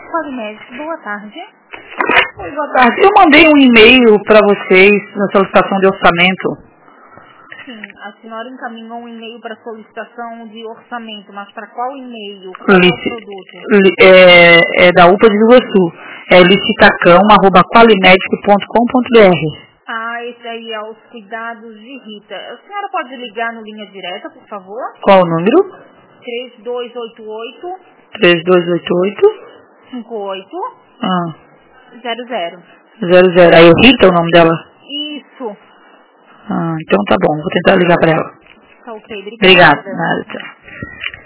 Qualimed, boa tarde. Oi, boa tarde. Eu mandei um e-mail para vocês na solicitação de orçamento. Sim, a senhora encaminhou um e-mail para solicitação de orçamento, mas para qual e-mail? Qual é o produto? É da UPA de Rio Sul. É licitacão@qualimedic.com.br. Ah, esse aí é os cuidados de Rita. A senhora pode ligar no linha direta, por favor? Qual o número? 3288 3288 5800. 00. Aí o Rita é o nome dela? Isso. Então tá bom, vou tentar ligar para ela. Tá ok, obrigada. Obrigada. Nada, tchau.